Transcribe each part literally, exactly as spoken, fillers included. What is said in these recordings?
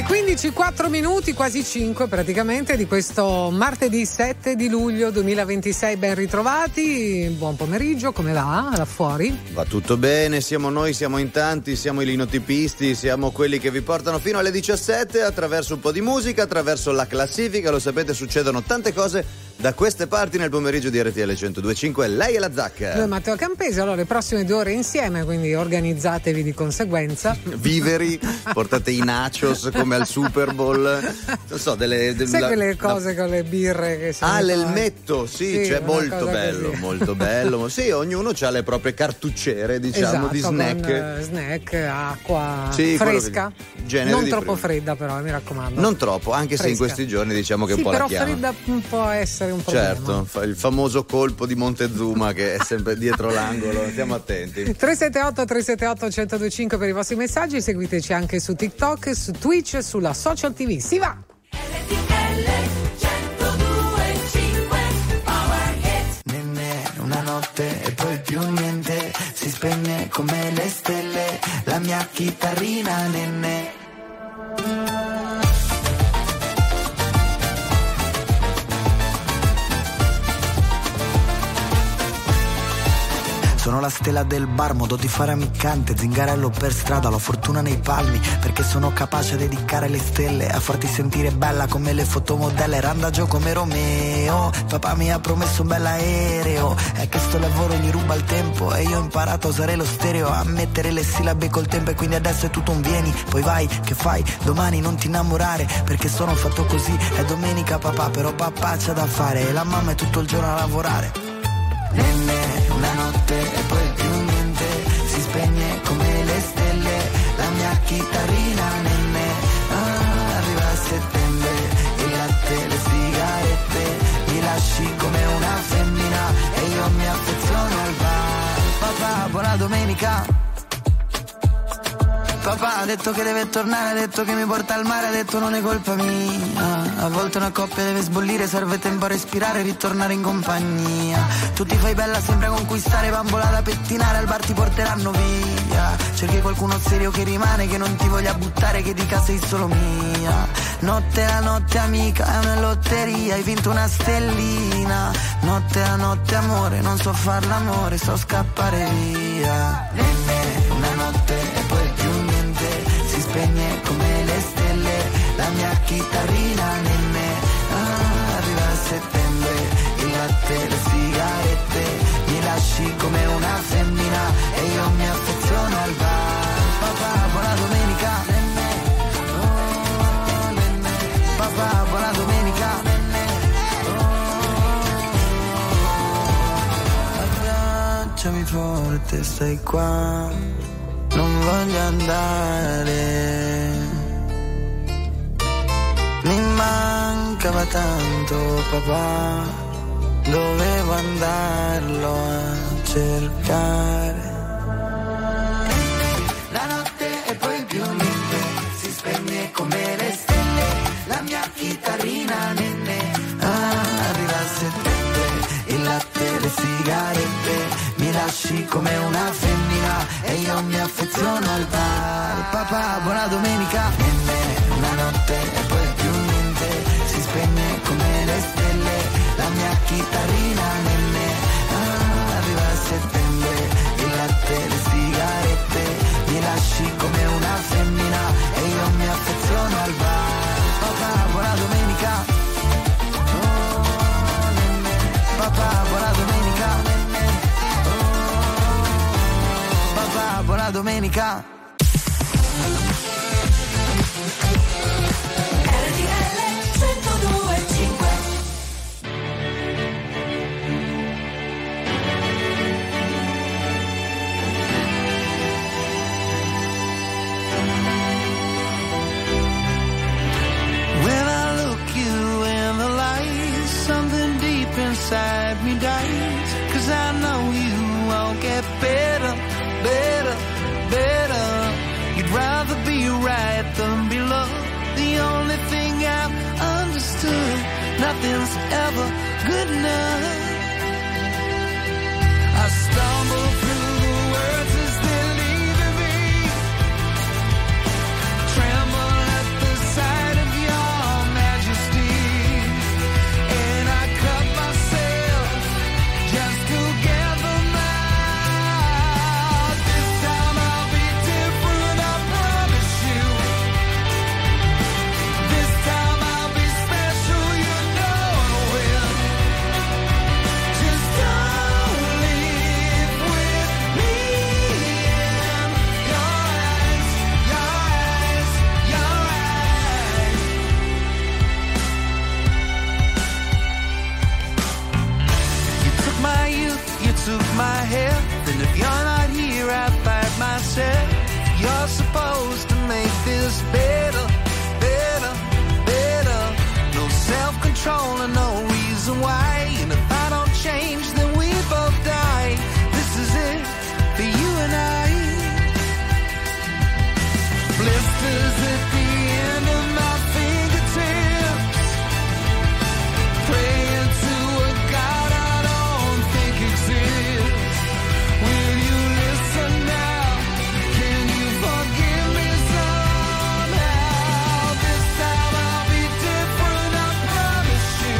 Le quindici e quattro minuti, quasi cinque praticamente, di questo martedì sette di luglio duemilaventisei. Ben ritrovati, buon pomeriggio, come va là fuori? Va tutto bene, siamo noi, siamo in tanti, siamo i linotipisti, siamo quelli che vi portano fino alle diciassette attraverso un po' di musica, attraverso la classifica. Lo sapete, succedono tante cose da queste parti nel pomeriggio di R T L centodue e cinque. Lei è la Zacca. Noi Matteo Campesi, allora le prossime due ore insieme, quindi organizzatevi di conseguenza. Viveri, portate i nachos come al Super Bowl, non so, delle, delle sai la, quelle cose la... con le birre che sono. Ah, l'elmetto, sì, sì, cioè molto bello, così. molto bello. Sì, ognuno ha le proprie cartucciere, diciamo, esatto, di snack. Con, uh, snack, acqua sì, fresca. Che... non troppo prima. fredda, però, mi raccomando. Non troppo, anche fresca. Se in questi giorni diciamo che sì, un po' però la chiama. Fredda può essere un problema. Certo, il famoso colpo di Montezuma che è sempre dietro l'angolo, stiamo attenti. tre sette otto tre sette otto uno zero due cinque per i vostri messaggi, seguiteci anche su TikTok, su Twitch, sulla Social ti vu. Si va! Nenne, una notte e poi più niente, si spegne come le stelle, la mia chitarrina, nenne. Sono la stella del bar, modo di fare ammiccante, zingarello per strada, la fortuna nei palmi, perché sono capace a dedicare le stelle, a farti sentire bella come le fotomodelle, randagio come Romeo, papà mi ha promesso un bell'aereo, è che sto lavoro gli ruba il tempo, e io ho imparato a usare lo stereo, a mettere le sillabe col tempo, e quindi adesso è tutto un vieni, poi vai, che fai, domani non ti innamorare, perché sono fatto così, è domenica papà, però papà c'ha da fare, e la mamma è tutto il giorno a lavorare. Nenne, una notte e poi più niente, si spegne come le stelle, la mia chitarrina, nenne, ah, arriva a settembre, il latte, le sigarette, mi lasci come una femmina, e io mi affeziono al bar. Papà, buona domenica. Papà ha detto che deve tornare, ha detto che mi porta al mare, ha detto non è colpa mia. A volte una coppia deve sbollire, serve tempo a respirare e ritornare in compagnia. Tu ti fai bella sempre a conquistare, bambola da pettinare, al bar ti porteranno via. Cerchi qualcuno serio che rimane, che non ti voglia buttare, che dica sei solo mia. Notte la notte amica, è una lotteria, hai vinto una stellina. Notte la notte amore, non so far l'amore, so scappare via. Nenne, una notte e poi più si spegne come le stelle, la mia chitarrina, nenne, ah, arriva a settembre, il latte, le sigarette, mi lasci come una femmina, e io mi affeziono al bar. Papà, buona domenica, nenne, oh, nenne, papà, buona domenica, nenne, oh, abbracciami forte, stai qua. Non voglio andare, mi mancava tanto papà, dovevo andarlo a cercare. La notte e poi più niente, si spegne come le stelle, la mia chitarrina, nenne, ah, arriva a settembre, il latte, le sigarette, mi lasci come una femmina, e io mi affeziono al bar. Papà, buona domenica. Nenne, una notte e poi più niente, si spegne come le stelle, la mia chitarrina, nenne, ah, arriva a settembre, il latte, le sigarette, mi lasci come una femmina, e io mi affeziono al bar. Papà, buona domenica. Oh, nenne, papà, buona domenica. Buona domenica. R T L centodue e cinque. When I look you in the light, something deep inside me dies, 'cause I know you won't get better. Better, better. You'd rather be right than be loved. The only thing I've understood, nothing's ever good enough. I stumble through the words as they're leaving me, tremble at the sight. my heaven. If you're not here, I fight myself. You're supposed to make this better, better, better. No self-control and no reason why. And if I don't change, then we both die. This is it for you and I. Blisters at the end of my fingertips, praying to a God I don't think exists. Will you listen now? Can you forgive me somehow? This time I'll be different, I promise you.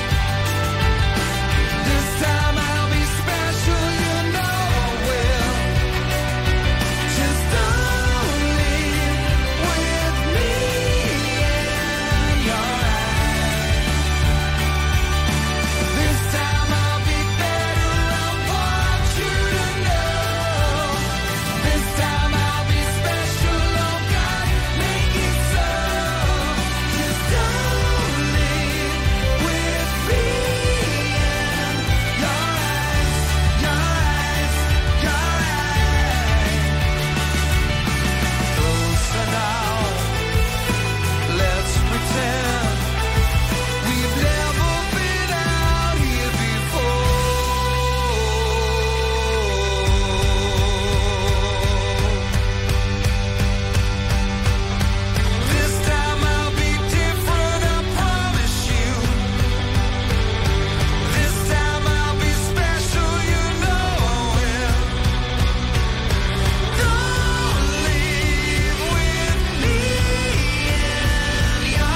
This time I'll be special, you know I will. Just don't leave with me in your eyes. This time I'll be better, I want you to know. This time I'll be special, oh God, make it so. Just don't leave with me in your eyes, your eyes, your eyes. Closer now, let's pretend we've never been out here before. This time I'll be different, I promise you. This time I'll be special, you know I will. Don't leave with me in your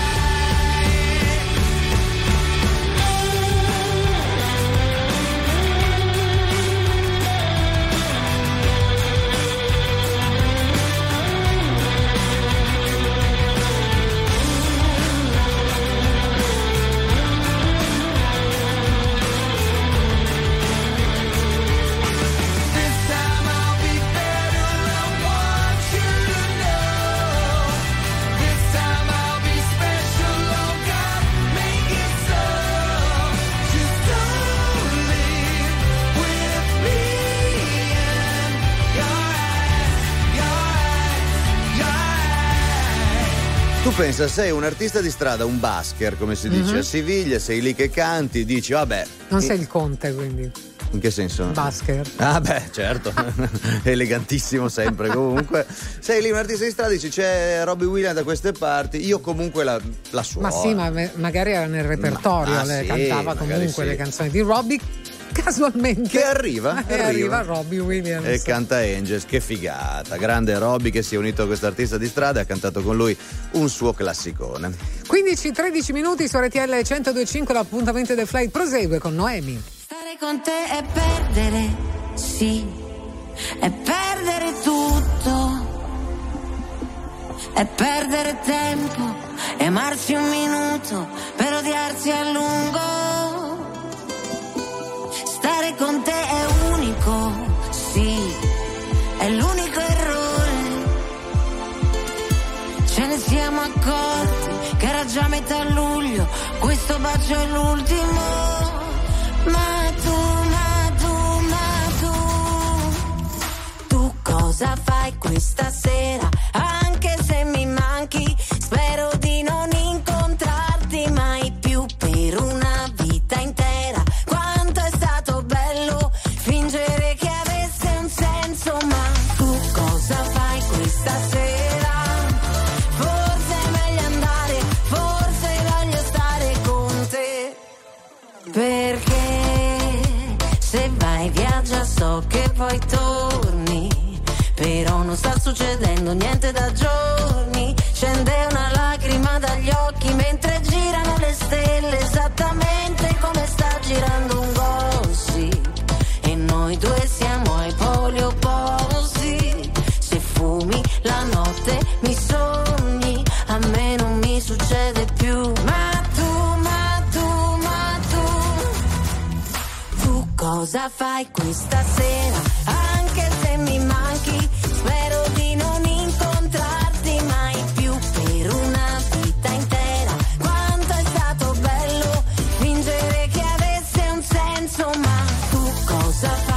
This time I'll be better, I want you to know. This time I'll be special, oh God, make it so. Just don't leave with me in your eyes, your eyes, your eyes. Tu pensa, sei un artista di strada, un busker, come si dice a Siviglia, sei lì che canti, dici vabbè. Non sei il conte, quindi. In che senso? Basker. Ah beh, certo, elegantissimo sempre. Comunque, sei lì un artista di strada, dici c'è Robbie Williams da queste parti, io comunque la, la suono. Ma sì, ma me- magari era nel repertorio, Ma- ah, le sì, cantava magari comunque sì. le canzoni di Robbie, casualmente. Che arriva, E arriva. arriva Robbie Williams. E canta Angels, che figata. Grande Robbie che si è unito a questo artista di strada e ha cantato con lui un suo classicone. quindici tredici minuti su R T L centodue e cinque, l'appuntamento del Flight prosegue con Noemi. Stare con te è perdere, sì, è perdere tutto, è perdere tempo, e amarsi un minuto per odiarsi a lungo. Stare con te è unico, sì, è l'unico errore. Ce ne siamo accorti che era già metà luglio, questo bacio è l'ultimo. Ma tu, ma tu, ma tu, tu cosa fai questa sera? Anche se mi manchi, spero di non incontrarti mai più per una vita intera. Quanto è stato bello fingere che avesse un senso, ma tu cosa fai questa sera? Forse è meglio andare, forse voglio stare con te, perché se vai viaggia so che poi torni, però non sta succedendo niente da giorni. Scende una lacrima dagli occhi mentre girano le stelle, esattamente come sta girando un gossip, e noi due siamo ai poli opposti. Se fumi la notte mi sogni, a me non mi succede più. Ma tu, ma tu, ma tu, tu cosa fai questa sera? Anche se mi manchi, spero di non incontrarti mai più per una vita intera. Quanto è stato bello fingere che avesse un senso, ma tu cosa fai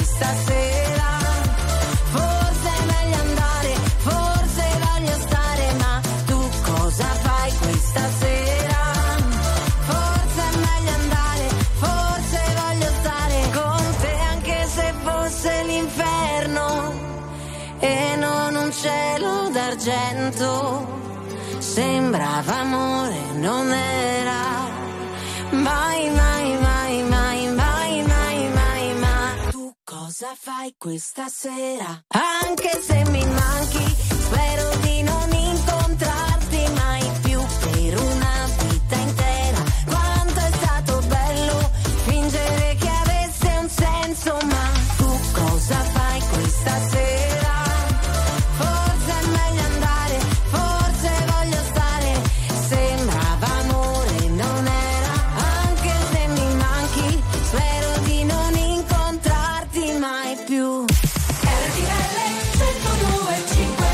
questa sera. Forse è meglio andare, forse voglio stare, ma tu cosa fai questa sera? Forse è meglio andare, forse voglio stare con te, anche se fosse l'inferno e non un cielo d'argento. Sembrava amore, non era mai, mai, mai, mai, mai, mai, mai, ma tu cosa fai questa sera? Anche se mi manchi, spero di non incontrarti mai più per una vita intera. Quanto è stato bello fingere che avesse un senso, ma tu cosa fai questa sera? Forse è meglio andare, forse voglio stare. Sembrava amore, non era, anche se mi manchi, spero di non incontrarti mai più. R T L centodue e cinque.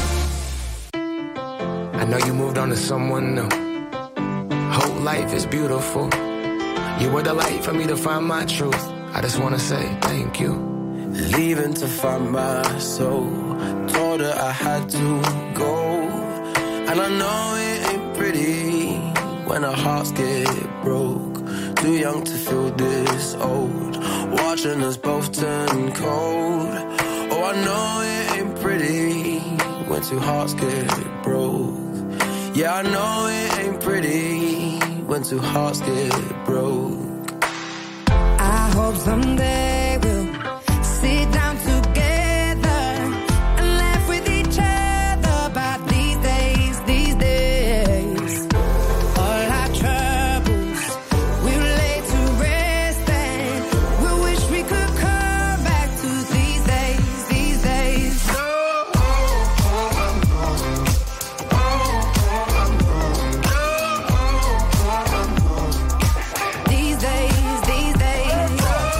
I know you moved on to someone new. Whole life is beautiful. You were the light for me to find my truth. I just wanna say thank you. Leaving to find my soul. Told her I had to go. And I know it ain't pretty when our hearts get broke. Too young to feel this old. Watching us both turn cold. Oh, I know it ain't pretty when two hearts get broke. Yeah, I know it ain't pretty when two hearts get broke. I hope someday we'll sit down together and laugh with each other about these days, these days. All our troubles we'll lay to rest, and we wish we could come back to these days, these days. These days, these days.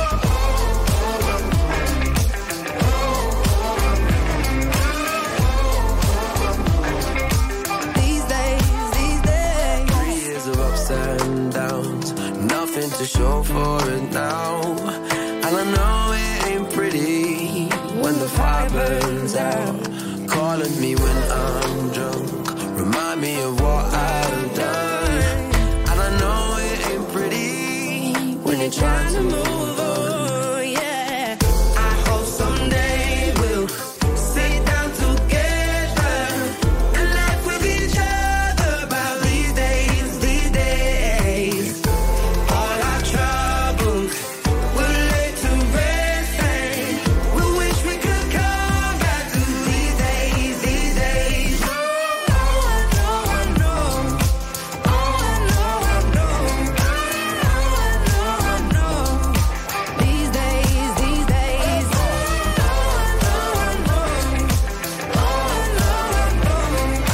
These days, these days. Three years of ups and downs, nothing to show for it now. And I know it ain't pretty when the fire burns out. Calling me when I'm drunk, remind me of what I've done. And I know it ain't pretty when you're trying to move on. Yeah, I hope someday we'll sit down together and laugh with each other about these days, these days. All our troubles we'll lay to rest, and we wish we could come back to these days, these days. Oh, I know, I know. Oh, I know, I know. Oh, I know, I know. These days, these days. Oh, I know, I know. Oh, I know, I know.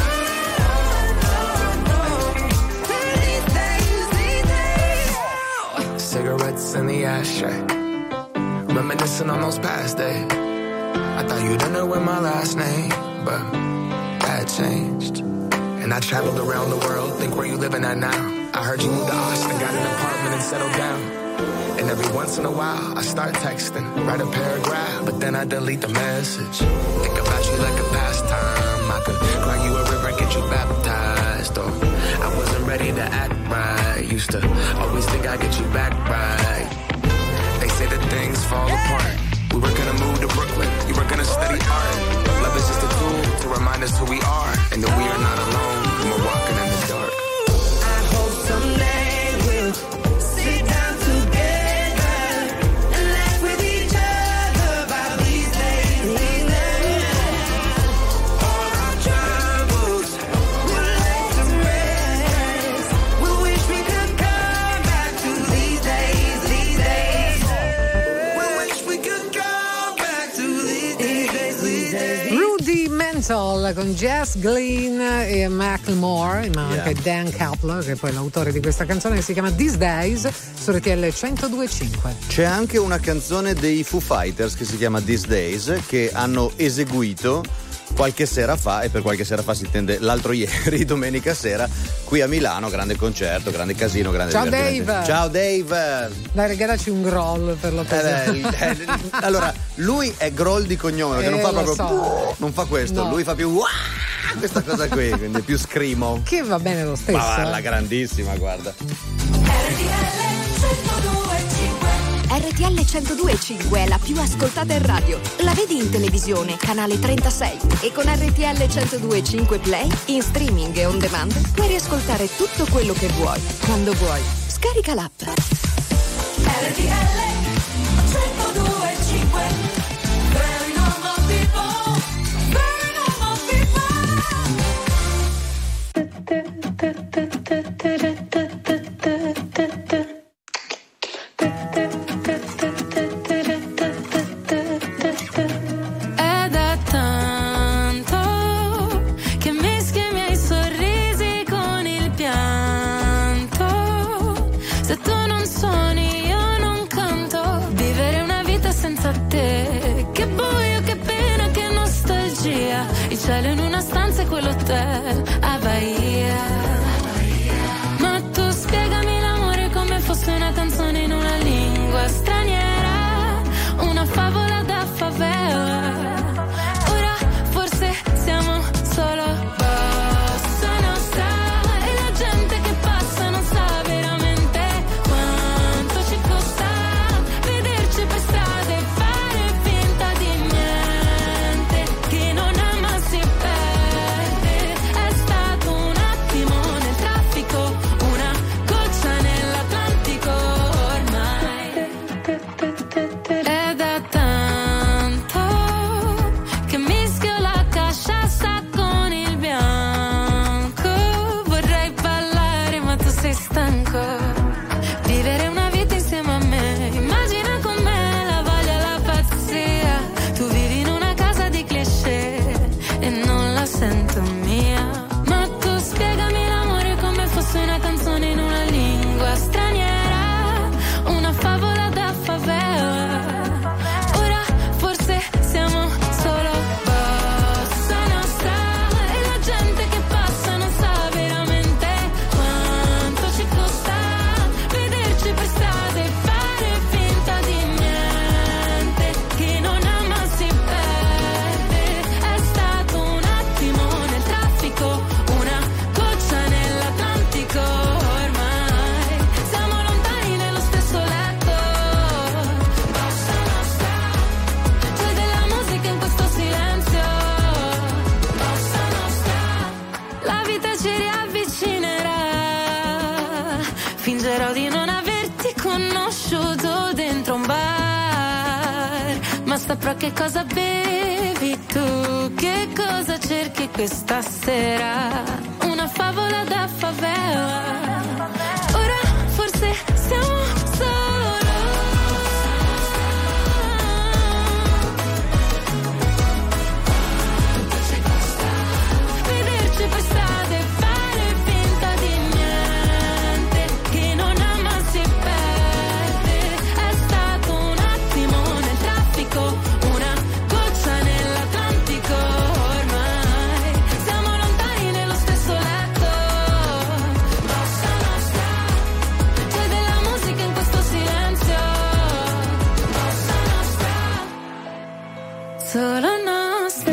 These days, these days. Cigarettes in the ashtray, reminiscing on those past days. I thought you didn't know with my last name, but that changed. And I traveled around the world, think where you living at now. I heard you moved to Austin, got an apartment and settled down. And every once in a while, I start texting, write a paragraph, but then I delete the message. Think about you like a pastime. I could cry you a river, get you baptized. Or I wasn't ready to act right. Used to always think I'd get you back right. They say that things fall apart. We were gonna move to Brooklyn, you were gonna study art. Love is just a tool to remind us who we are, and that we are not alone when we're walking in the dark. I hope someday we'll sit down together and laugh with each other about these days, these days. All our troubles we'll lay to rest. We wish we could come back to these days, these days. We wish we could come back to these days, these days. Rudy Mental con Jess Glynn e Macklemore, ma anche Yeah. Dan Kapler, che è poi l'autore di questa canzone, che si chiama These Days, su R T L centodue e cinque. C'è anche una canzone dei Foo Fighters che si chiama These Days, che hanno eseguito qualche sera fa, e per qualche sera fa si intende l'altro ieri, domenica sera, qui a Milano, grande concerto, grande casino, grande Ciao divertimento. Dave. Ciao Dave. Dai, regalaci un groll per l'occasione. Eh, eh, allora, lui è Groll di cognome, perché Eh, non fa lo proprio so. non fa questo, No. lui fa più questa cosa qui, quindi più scrimo. Che va bene lo stesso. Ma la grandissima, guarda. R T L centodue e cinque è la più ascoltata in radio. La vedi in televisione, canale trentasei. E con R T L centodue e cinque Play, in streaming e on demand, puoi riascoltare tutto quello che vuoi, quando vuoi. Scarica l'app. R T L centodue e cinque. Very normal people. Very normal È da tanto che mischi i miei sorrisi con il pianto. Se tu non suoni io non canto. Vivere una vita senza te. Che buio, che pena, che nostalgia. Il cielo in una stanza e quell'hotel a Bahia. Ma tu spiegami l'amore come fosse una canzone in una lingua straniera. Una favola da favela. Ora forse siamo solo bossa nostra. E la gente che passa non sa veramente quanto ci costa vederci per strada e fare finta di niente. Chi non ama si perde. È stato un attimo nel traffico, una goccia nell'Atlantico ormai. È da tanto che mischio la casciassa con il bianco. Vorrei ballare ma tu sei stanco. Vivere una vita insieme a me. Immagina con me la voglia e la pazzia. Tu vivi in una casa di cliché e non la sento mia. Ma tu spiegami l'amore come fosse una canzone in una lingua straniera. Una favola da favela. Ora forse siamo solo bossa nostra. E la gente che passa non sa veramente quanto ci costa vederci per strada e fare finta di niente. Chi non ama si perde. È stato un attimo nel traffico, una goccia nell'Atlantico ormai. Siamo lontani nello stesso letto. Bossa nostra. C'è della musica in questo silenzio. Bossa nostra. La vita ci riavvicinerà. Fingerò di non averti conosciuto dentro un bar. Ma saprò che cosa bevi tu, che cosa cerchi questa sera. Una favola da favela. Ora forse siamo solo. Vederci per strada e fare finta di niente. Chi non ama si perde. È stato un attimo nel traffico, una goccia nell'Atlantico ormai. Siamo lontani nello stesso letto. Bossa nostra. C'è della musica in questo silenzio. Bossa nostra. Solo nostra.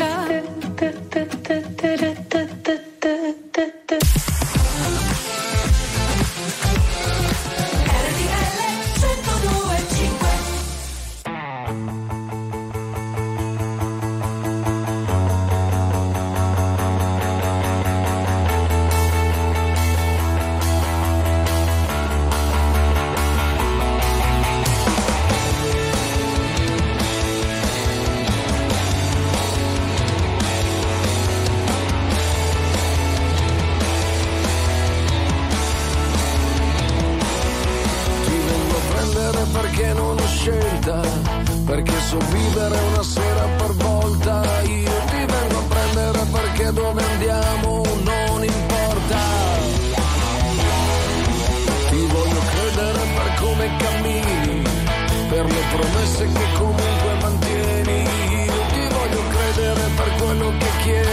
Perché non ho scelta, perché so vivere una sera per volta. Io ti vengo a prendere perché dove andiamo non importa. Ti voglio credere per come cammini, per le promesse che comunque mantieni. Io ti voglio credere per quello che chiedi.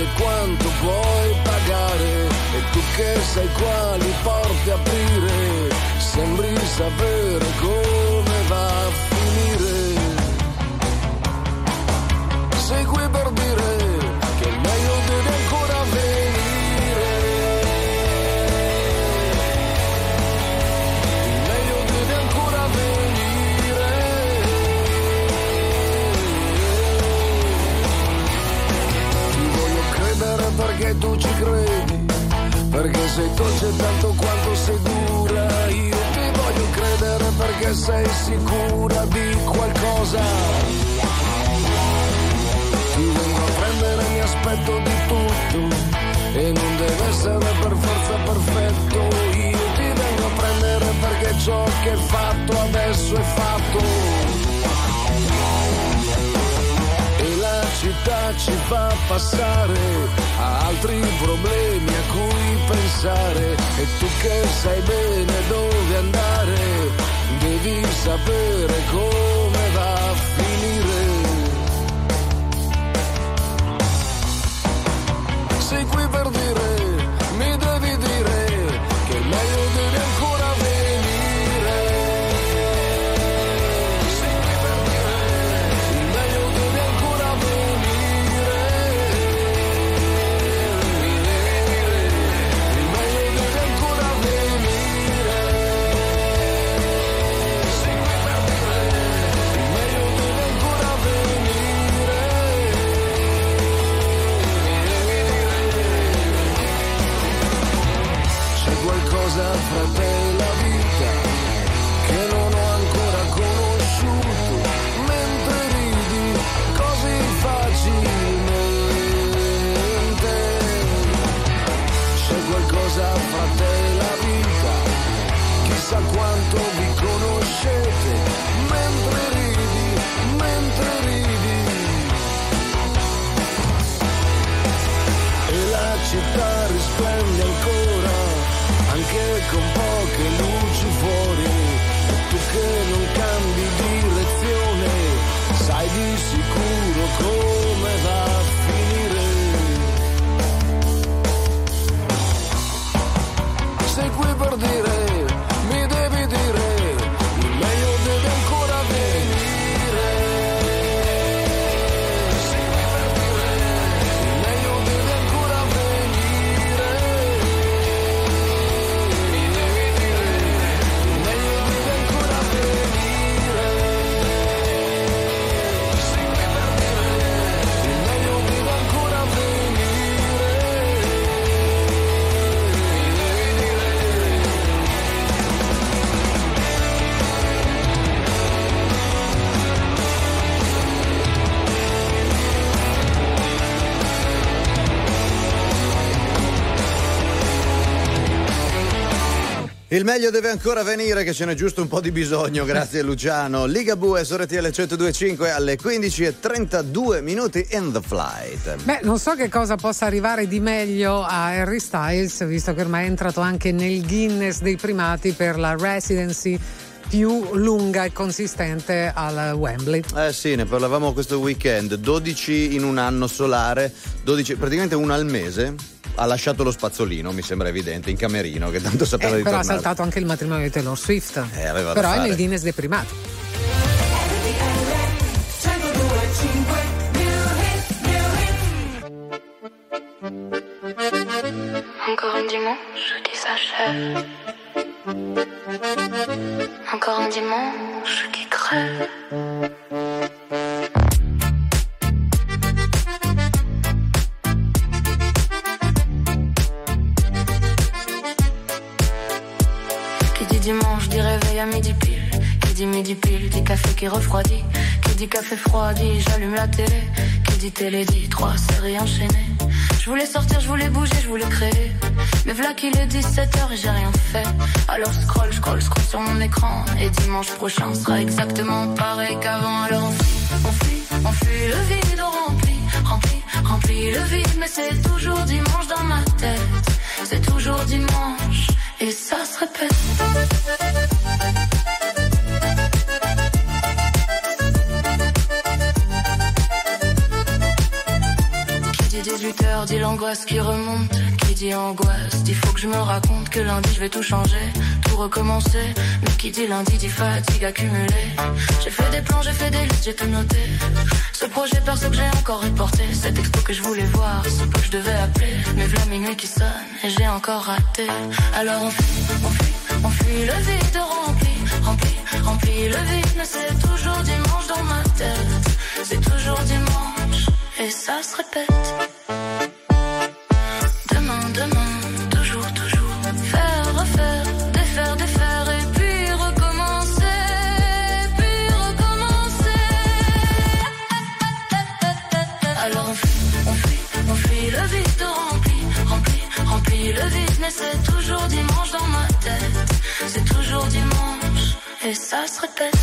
e quanto puoi pagare, e tu che sai quali porte aprire, sembri sapere come va a finire. Sei qui per dire che il meglio deve ancora venire, il meglio deve ancora venire. Ti voglio credere perché tu ci credi, perché sei dolce tanto quanto sei dura. Io ti voglio credere perché sei sicura di qualcosa. Ti vengo a prendere, mi aspetto di tutto e non deve essere per forza perfetto. Io ti vengo a prendere perché ciò che è fatto adesso è fatto. E la città ci fa passare a altri problemi a cui pensare, e tu che sai bene dove andare, devi sapere come va a finire. Sei qui per dire, mi devi dire che il meglio deve ancora venire. Sei qui per dire, il meglio deve ancora venire. Il meglio deve ancora venire. Sei qui per dire, il meglio deve ancora venire. Qualcosa fra te e la vita che non ho ancora conosciuto, mentre ridi così facilmente. C'è qualcosa fra te e la vita, chissà quanto vi conoscete, mentre ridi, mentre ridi. E la città risplende ancora, anche con poche luci fuori, e tu che non cambi direzione, sai di sicuro come va a finire. Sei qui per dire, mi devi dire, il meglio deve ancora venire. Sei qui per dire, il meglio deve ancora venire. Il meglio deve ancora venire, che ce n'è giusto un po' di bisogno, grazie Luciano. Ligabue su R T L centodue e cinque alle quindici e trentadue minuti in the flight. Beh, non so che cosa possa arrivare di meglio a Harry Styles, visto che ormai è entrato anche nel Guinness dei primati per la residency più lunga e consistente al Wembley. Eh sì, ne parlavamo questo weekend, dodici in un anno solare, dodici, praticamente uno al mese. Ha lasciato lo spazzolino, mi sembra evidente, in camerino, che tanto sapeva eh, di però tornare. ha saltato anche il matrimonio di Taylor Swift. Eh, aveva da però fare. è nel Guinness dei primati. Encore un dimanche qui s'achève. Encore un dimanche qui crève. Qui dit dimanche dit réveil à midi pile. Qui dit midi pile dit café qui refroidit. Qui dit café froid dit j'allume la télé. Qui dit télé dit trois séries enchaînées. Je voulais sortir, je voulais bouger, je voulais créer. Mais v'là qu'il est dix-sept heures et j'ai rien fait. Alors scroll, scroll, scroll sur mon écran. Et dimanche prochain sera exactement pareil qu'avant. Alors on fuit, on fuit, on fuit le vide, on remplit, remplit, remplit le vide. Mais c'est toujours dimanche dans ma tête. C'est toujours dimanche et ça se répète. dix-huit heures soir dit l'angoisse qui remonte. Qui dit angoisse, il faut que je me raconte que lundi je vais tout changer, tout recommencer. Mais qui dit lundi dit fatigue accumulée. J'ai fait des plans, j'ai fait des listes, j'ai tout noté. Ce projet perso que j'ai encore reporté. Cette expo que je voulais voir, c'est pas que je devais appeler. Mais v'là minuit qui sonne et j'ai encore raté. Alors on fuit, on fuit, on fuit le vide rempli, rempli, rempli le vide. Mais c'est toujours dimanche dans ma tête. C'est toujours dimanche et ça se répète. Demain, demain, toujours, toujours. Faire, refaire, défaire, défaire et puis recommencer, puis recommencer. Alors on fuit, on fuit, on fuit le vide rempli, rempli, rempli le vide. Mais c'est toujours dimanche dans ma tête. C'est toujours dimanche et ça se répète.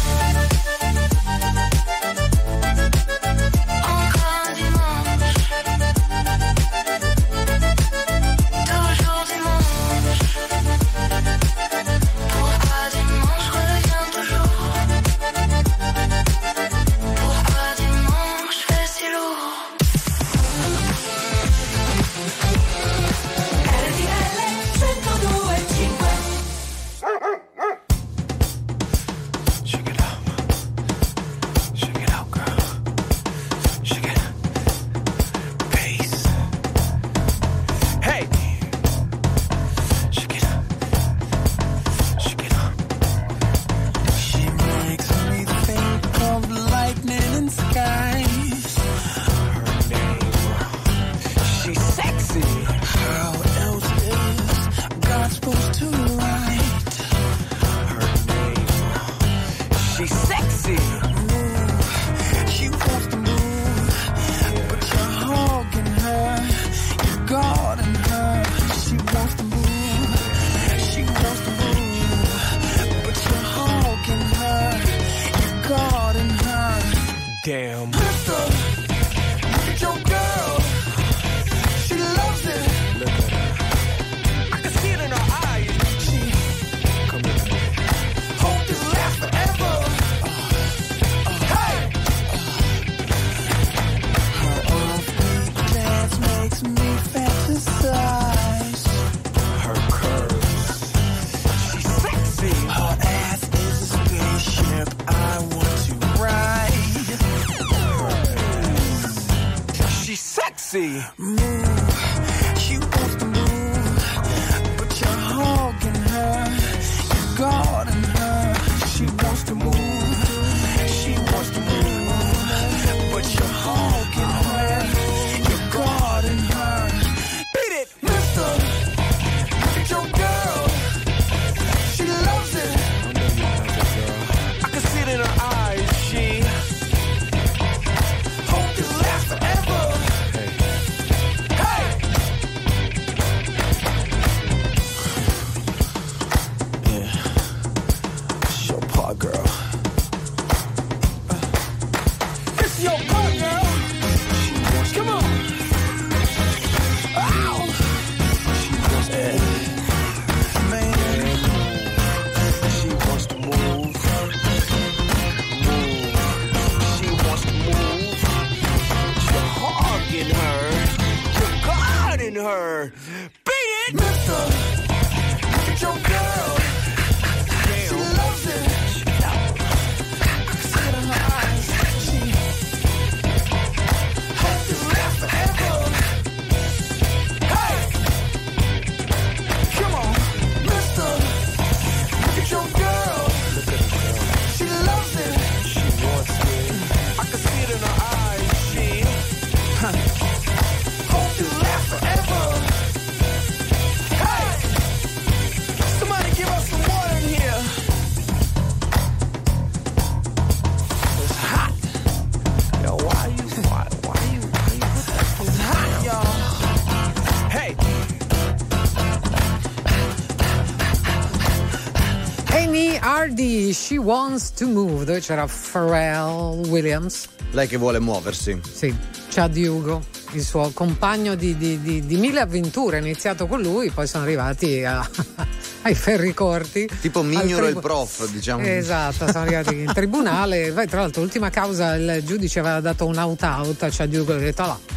She Wants to Move, dove c'era Pharrell Williams. Lei che vuole muoversi. Sì, Chad Hugo, il suo compagno di, di, di, di mille avventure, ha iniziato con lui, poi sono arrivati a, ai ferri corti. Tipo Mignolo tribu- il prof, diciamo. Esatto, sono arrivati in tribunale. Vai, tra l'altro, l'ultima causa il giudice aveva dato un out-out a Chad Hugo e ha detto: là,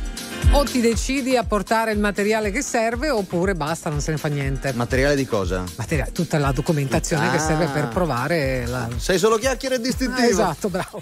O ti decidi a portare il materiale che serve oppure basta, non se ne fa niente. Materiale di cosa? Materiale, tutta la documentazione Ah. che serve per provare la... Sei solo chiacchiere e distintivo. Ah, esatto, bravo.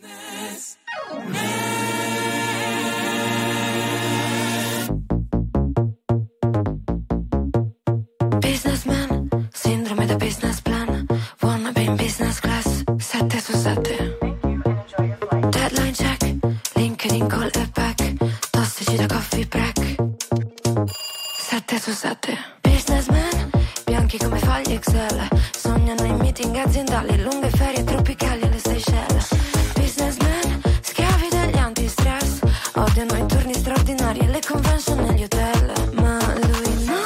Businessman, sindrome da business plan. Wanna be in business class, sette su sette. Deadline check, LinkedIn call e back. Tossici da coffee break, sette su sette. Businessman, bianchi come fogli Excel. Sognano in meeting aziendali, lunghe ferie tropicali alle Seychelles. Businessman, schiavi degli anti-stress. Odiano i turni straordinari e le convention negli hotel. Ma lui no,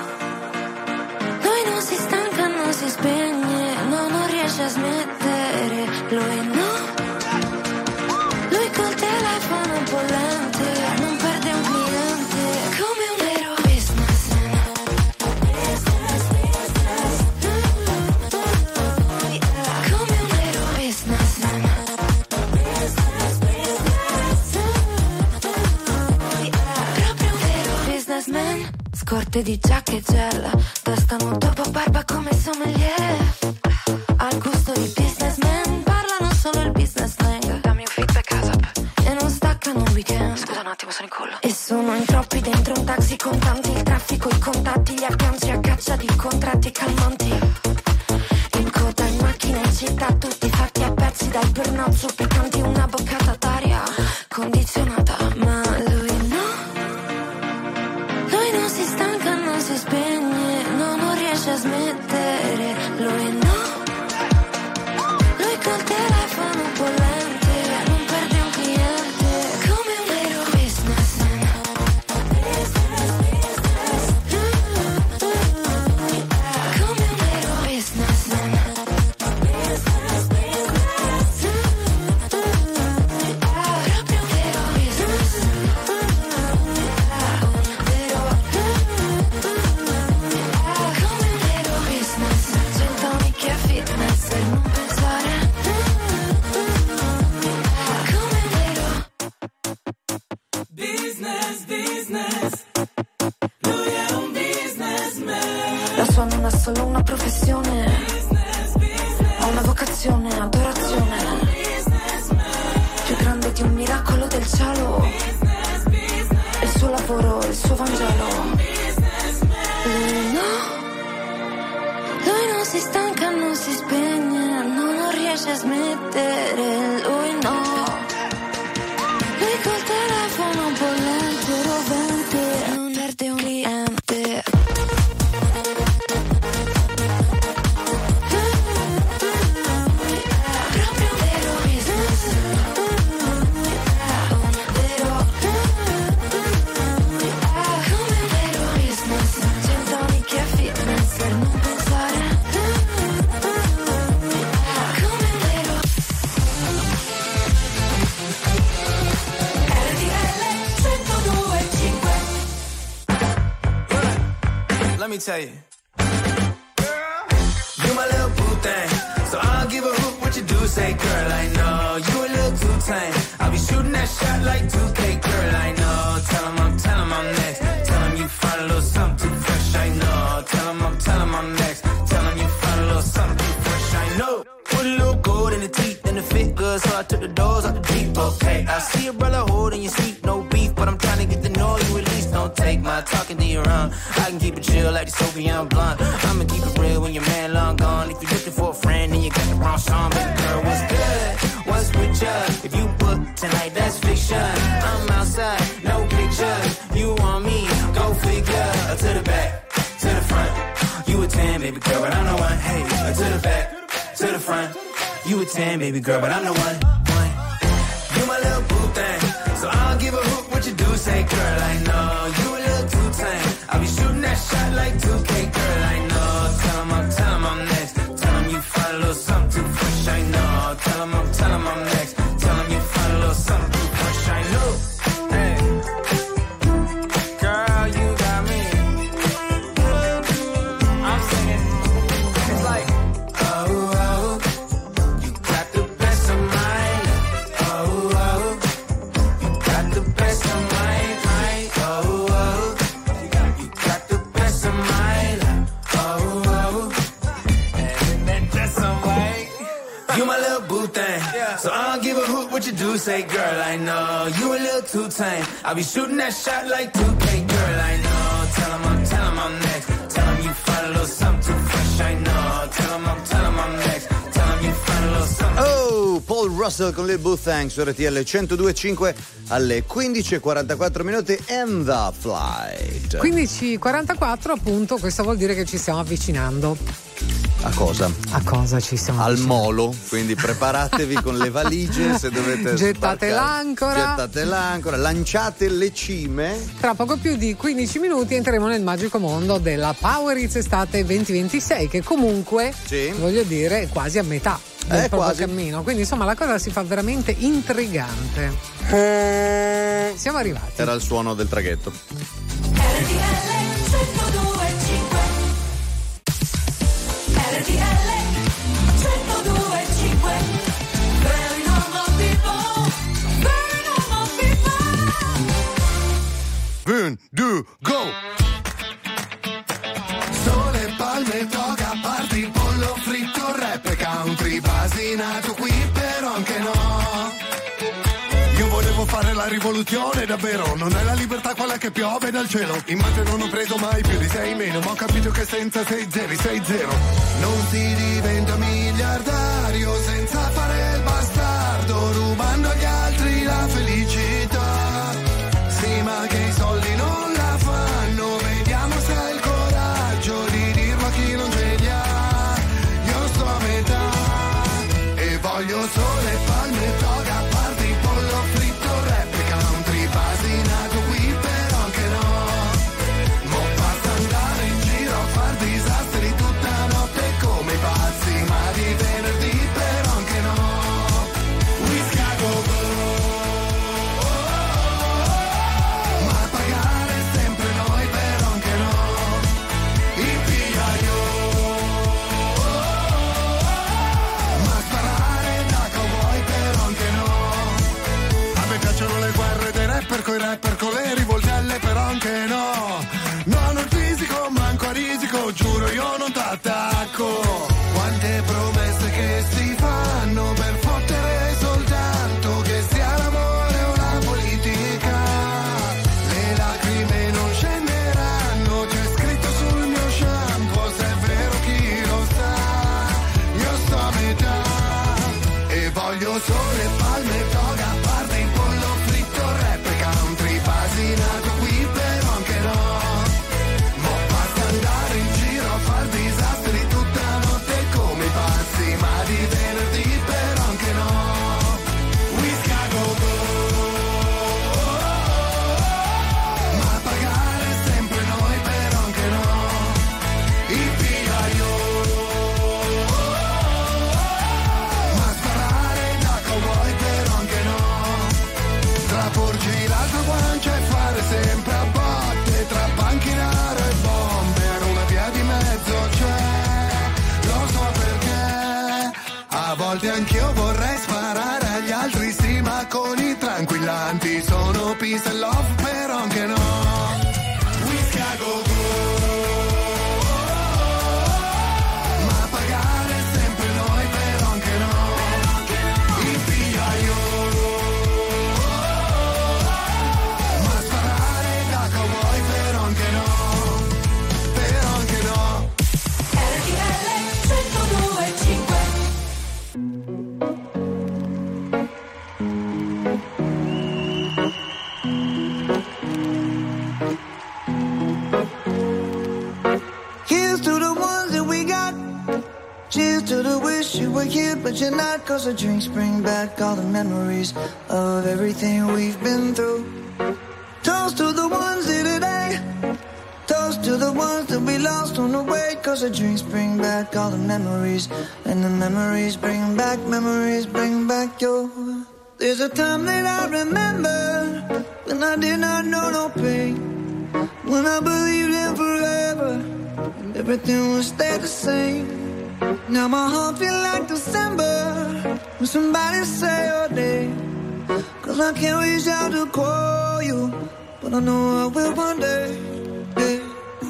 lui non si stanca, non si spegne, no, non riesce a smettere. Lui no, lui col telefono bollente non perde un cliente, come un vero businessman. Come un vero businessman. Proprio un vero businessman. Scorte di giacca e gel, testano dopo barba come sommelier. Al gusto di businessman, parlano solo il business slang. Dammi un feedback ASAP e non staccano un weekend. Scusa un attimo, sono in collo. E sono in troppi dentro un taxi, contanti, il traffico, i contatti, gli agganci a caccia di contratti e calmanti. In coda in macchina in città, tutti fatti a pezzi dal burnout, soppicanti, una boccata d'aria condizionata. Ma lui no, lui non si stanca, non si spegne, no, non riesce a smettere. Lui no, lui col telefono bollente non perde un cliente, come un vero businessman. Come un vero businessman. Proprio un vero businessman. Un vero, come un vero business. Cento nicchie fitness per non pensare. Come un vero Business, business. Lui è un businessman. la sua non è solo una professione, ha una vocazione, adorazione, più grande di un miracolo del cielo. Il suo lavoro, il suo Vangelo. Lui no, lui non si stanca, non si spegne, no, non riesce a smettere. Lui no, lui col telefono bollente, rovente, non perde un cliente. Proprio un vero business. Un vero, come un vero business. Cento nicchie fitness per non pensare. Come un vero. R T L centodue e cinque. Let me tell you. You my little boo thing, so I don't give a hoot what you do. Say, girl, I know you a little too tame. I'll be shooting that shot like two K, girl, I know. Tell 'em I'm, tell 'em I'm next. Tell 'em you find a little something too fresh, I know. Tell 'em I'm, tell 'em I'm next. Tell 'em you find a little something too fresh, I know. Put a little gold in the teeth and the fit good, so I took the doors out the deep. Okay, I see a brother holding your seat, no beef, but I'm trying to get to know you at least. Don't take my talking to your own. I can keep it chill like the Soviet blunt. I'ma keep it real when your man long gone. If you're looking for a friend, then you got the wrong song. Baby girl, what's good? What's with ya? If you book tonight, that's fiction. I'm outside, no pictures. You want me? Go figure. To the back, to the front. You a ten, baby girl, but I'm the one. Hey, to the back, to the front. You a ten, baby girl, but I'm the one. one. You my little boo thing, so I don't give a hoot what you do. Say, girl, I know you a little too tame. I'll be shooting that shot like two K, girl, I know. Tell 'em I'm, tell 'em I'm next. Tell 'em you find a little something too fresh, I know. Tell 'em I'm, tell 'em I'm next. Tell 'em you find a little something too fresh, I know. Hey, girl, you got me. I'm singing. It's like, oh, oh, you got the best of mine. Oh, oh, you got the best of mine, mine, what you do, say, girl, I know you a little too tame. I'll be shooting that shot like two K, girl, I know. Tell him I'm, tell him I'm next. Tell him you find a little something too fresh, I know. Tell him I'm, tell him I'm next. Tell him you find a little something. Oh, Paul Russell con Lil Boo Thanks su R T L centodue e cinque alle quindici e quarantaquattro minuti and the flight. quindici e quarantaquattro, appunto, questo vuol dire che ci stiamo avvicinando. A cosa? A cosa ci stiamo Al avvicinando? molo, quindi preparatevi con le valigie se dovete Gettate sbarcare. l'ancora. Gettate l'ancora, lanciate le cime. Tra poco più di quindici minuti entreremo nel magico mondo della Power Hits Estate venti ventisei, che comunque, sì, voglio dire, è quasi a metà del Eh, proprio quasi. cammino. Quindi insomma la cosa si fa veramente intrigante. Siamo arrivati. Era il suono del traghetto. Un, due, go! Sole, palme, toga, party, pollo fritto, rap, country, basinato qui, però anche no. Io volevo fare la rivoluzione, davvero, non è la libertà quella che piove dal cielo. In mano non ho preso mai più di sei meno, ma ho capito che senza sei zeri, sei zero. Non si diventa miliardario senza fare il bastardo, rubando agli altri la felicità. Sì, ma che i soldi non la fanno, vediamo se hai il coraggio di dirlo a chi non ce li ha. Io sto a metà e voglio sole, palme, toga, party, pollo fritto, rap, country, basinato qui, però anche no. Mo' basta andare in giro a far disastri tutta notte come i pazzi, ma di venerdì però anche no. Whisky a go-go. Coi rapper con le rivoltelle però anche no. Non ho il fisico, manco a risico, giuro io non t'attacco. Quante promesse che si fanno per fottere soltanto che sia l'amore o la politica. Le lacrime non scenderanno, c'è scritto sul mio shampoo, se è vero chi lo sa. Io sto a metà e voglio sole, palme, toga, party, pollo fritto, rap, basinato qui però anche no. Mo' basta andare in giro a far disastri tutta notte come i pazzi, ma di venerdì però anche no. Whisky a go-go. Ma a pagare sempre noi però anche no. Il piaio. Ma sparare da cowboy però anche no. Tra porgi l'altra guancia e fare sempre a botte, tra panchinaro e bomber, una via di mezzo c'è, lo so perché, a volte anch'io vorrei sparare agli altri, sì, ma con i tranquillanti sono peace and love, però anche no. Whisky a go-go. Ma pagare sempre noi, però anche no. Il piaio. Cheers to the wish you were here, but you're not. Cause the drinks bring back all the memories of everything we've been through. Toast to the ones here today. Toast to the ones that we lost on the way. Cause the drinks bring back all the memories. And the memories bring back, memories bring back your. There's a time that I remember when I did not know no pain. When I believed in forever and everything would stay the same. Now my heart feel like December when somebody say your name. Cause I can't reach out to call you, but I know I will one day. Yeah.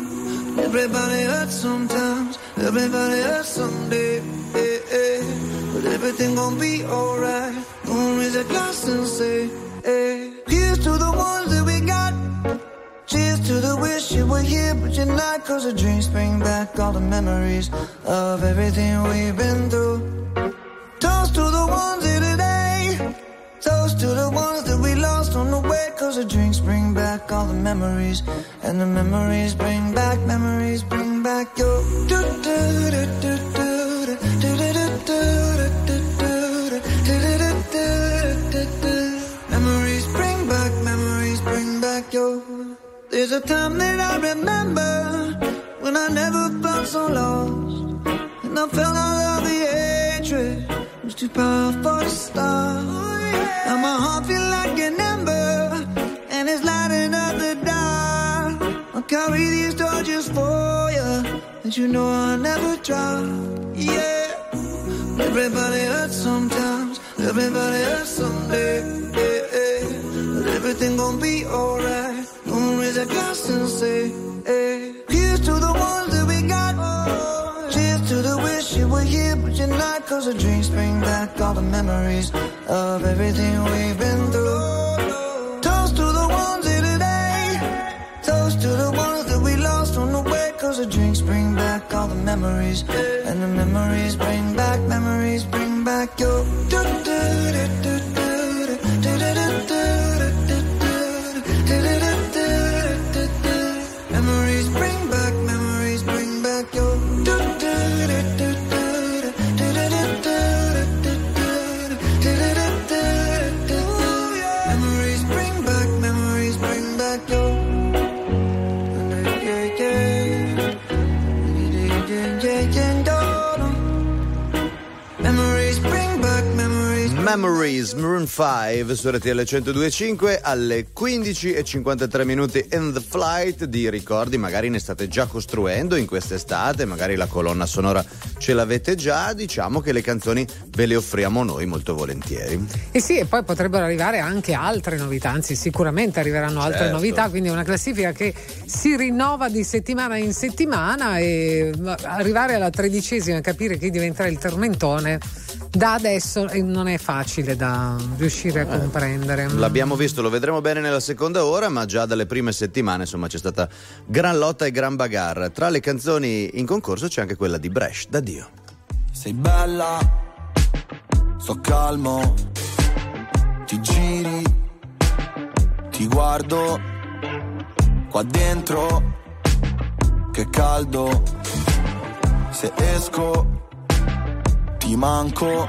Everybody hurts sometimes, everybody hurts someday. Yeah, yeah. but everything gon' be alright. Gonna raise a glass and say, hey, here's to the ones that we got. Cheers to the wish you were here, but you're not. Cause the drinks bring back all the memories of everything we've been through. Toast to the ones here today. Toast to the ones that we lost on the way. Cause the drinks bring back all the memories. And the memories bring back, memories bring back your do do do do do do do do do do. Memories bring back, memories bring back your. There's a time that I remember when I never felt so lost, and I felt all of the hatred was too powerful to stop. Now my heart feel like an ember, and it's lighting up the dark. I'll carry these torches for you, and you know I'll never drop. Yeah, everybody hurts sometimes, everybody hurts someday. Yeah, yeah. But everything gon' be alright. Gonna raise a glass and say, hey, here's to the ones that we got. Cheers to the wish you were here, but you're not. Cause the drinks bring back all the memories of everything we've been through. Toast to the ones here today. Toast to the ones that we lost on the way. Cause the drinks bring back all the memories. And the memories bring back, memories bring back your do do do do do do do do do. Memories bring back, memories bring back your do do do do do do do do. Memories bring back, memories bring back your yeah yeah yeah yeah yeah. Memories bring back, memories. Memories, Maroon five su R T L centodue e cinque alle quindici e cinquantatré minuti in the flight di ricordi. Magari ne state già costruendo in quest'estate, magari la colonna sonora ce l'avete già. Diciamo che le canzoni ve le offriamo noi molto volentieri. E sì, e poi potrebbero arrivare anche altre novità, anzi sicuramente arriveranno altre Certo. novità, quindi è una classifica che si rinnova di settimana in settimana, e arrivare alla tredicesima e capire chi diventerà il tormentone da adesso non è facile da riuscire a comprendere. L'abbiamo visto, lo vedremo bene nella seconda ora, ma già dalle prime settimane insomma c'è stata gran lotta e gran bagarre. Tra le canzoni in concorso c'è anche quella di Bresh, Da Dio. Sei bella, sto calmo, ti giri, ti guardo, qua dentro, che caldo, se esco, ti manco,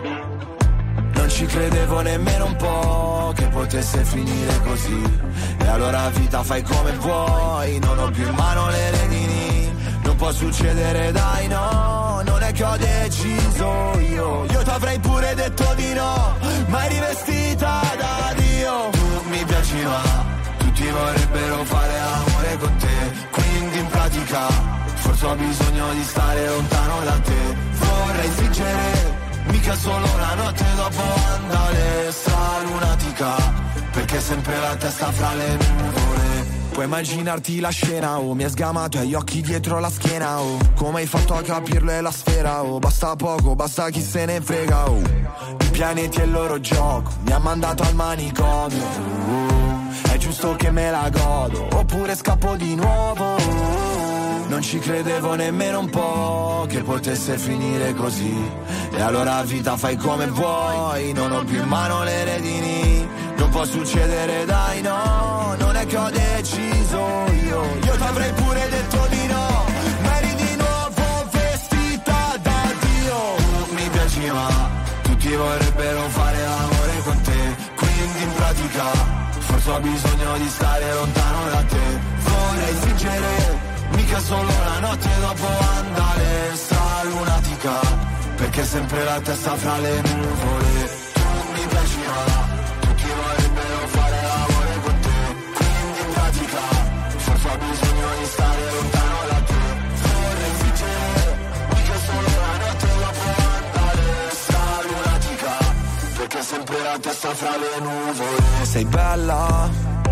non ci credevo nemmeno un po' che potesse finire così. E allora vita fai come vuoi, non ho più in mano le redini. Non può succedere dai no, non è che ho deciso io. Io t'avrei pure detto di no, ma eri vestita da Dio. Tu mi piaci ma tutti vorrebbero fare amore con te. Quindi in pratica forse ho bisogno di stare lontano da te. Vorrei fingere, mica solo una notte dopo andare sta lunatica, perché sempre la testa fra le nuvole. Puoi immaginarti la scena, oh, mi hai sgamato e hai gli occhi dietro la schiena, oh. Come hai fatto a capirlo è la sfera, oh. Basta poco, basta chi se ne frega, oh. I pianeti e il loro gioco mi ha mandato al manicomio, oh. È giusto che me la godo, oppure scappo di nuovo, oh. Non ci credevo nemmeno un po' che potesse finire così. E allora vita fai come vuoi, non ho più in mano le redini. Non può succedere dai no, non è che ho deciso io. Io t'avrei pure detto di no, ma eri di nuovo vestita da Dio. Tu mi piaci ma tutti vorrebbero fare amore con te. Quindi in pratica forse ho bisogno di stare lontano da te. Vorrei fingere, mica solo la notte dopo andare sta lunatica, perché sempre la testa fra le nuvole. Tu mi piaci ma tutti vorrebbero fare amore con te. Quindi in pratica forse ho bisogno di stare lontano da te. Vorrei fingere, mica solo la notte dopo andare sta lunatica, perché sempre la testa fra le nuvole. Sei bella,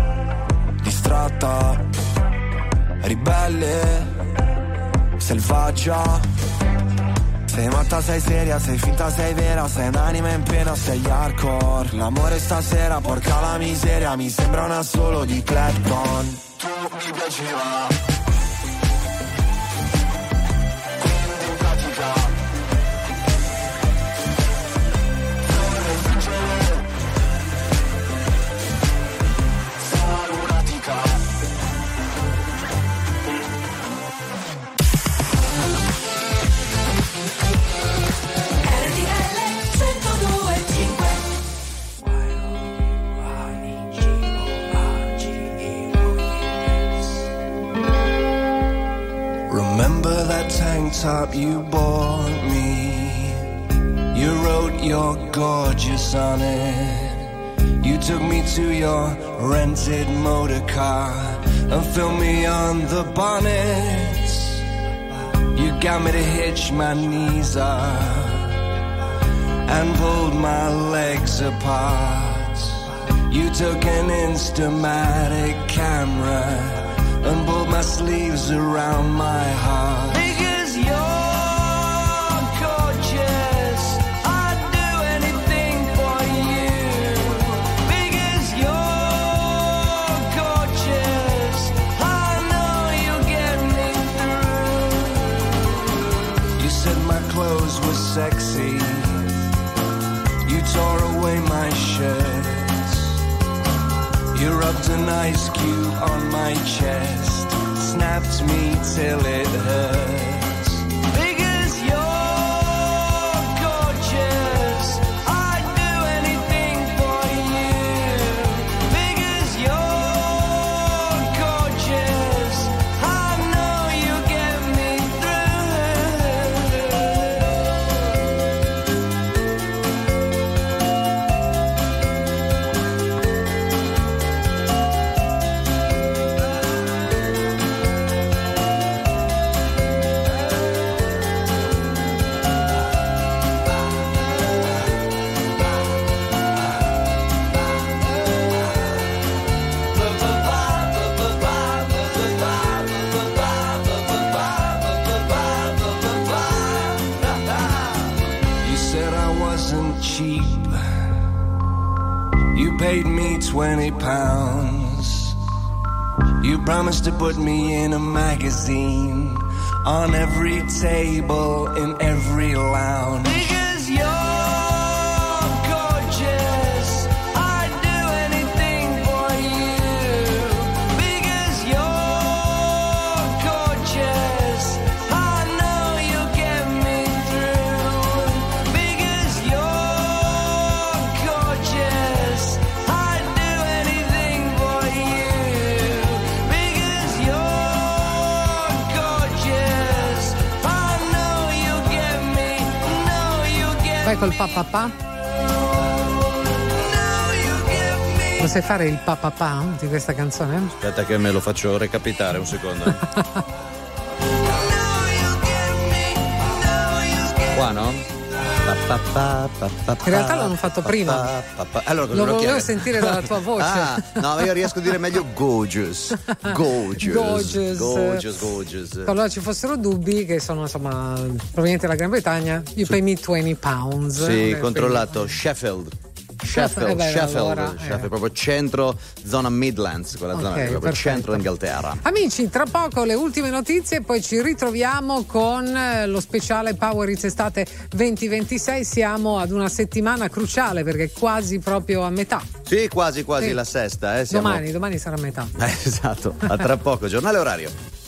distratta, ribelle, selvaggia, Sei matta, sei seria, sei finta, sei vera, sei un'anima in pena, sei hardcore. L'amore stasera porca la miseria, mi sembra una solo di Clapton. Tu mi piaceva. Remember that tank top you bought me? You wrote you're gorgeous on it. You took me to your rented motor car and filmed me on the bonnet. You got me to hitch my knees up and pulled my legs apart. You took an Instamatic camera and pulled my sleeves around my heart. Because you're gorgeous, I'd do anything for you. Because you're gorgeous, I know you'll get me through. You said my clothes were sexy. You tore away my shirt. You rubbed an ice cube on my chest, snapped me till it hurts. Because you're gorgeous, I'd do anything for you. Because you're gorgeous, I know you get me cheap. You paid me twenty pounds. You promised to put me in a magazine, on every table, in every lounge. Because you're gorgeous, I'd do anything for you. Because you're gorgeous, I know you'll get me through. Because you're gorgeous, I'd do anything for you. Because you're gorgeous, I know you'll get me, know you'll get Vai col papà. Lo sai fare il papà di questa canzone? Aspetta che me lo faccio recapitare un secondo. Qua, no? Pa, pa, pa, pa, In realtà l'hanno fatto prima. pa, pa, pa. Allora, cosa Lo volevo volevo chiedere? sentire dalla tua voce. Ah, no, ma io riesco a dire meglio gorgeous. Gorgeous. Gorgeous. Gorgeous, gorgeous. Qualora ci fossero dubbi, che sono insomma provenienti dalla Gran Bretagna, you pay me twenty pounds. Sì, Eh, controllato. Sheffield. Sheffield, Eh beh, Sheffield, allora, Sheffield, eh. proprio centro, zona Midlands, quella zona Ok, lì, proprio perfetto. centro Inghilterra. Amici, tra poco le ultime notizie e poi ci ritroviamo con eh, lo speciale Power Hits Estate venti ventisei. Siamo ad una settimana cruciale perché è quasi proprio a metà. Sì, quasi quasi Sì. la sesta, eh. Siamo... Domani, domani sarà a metà. Eh, esatto, a tra poco, giornale orario.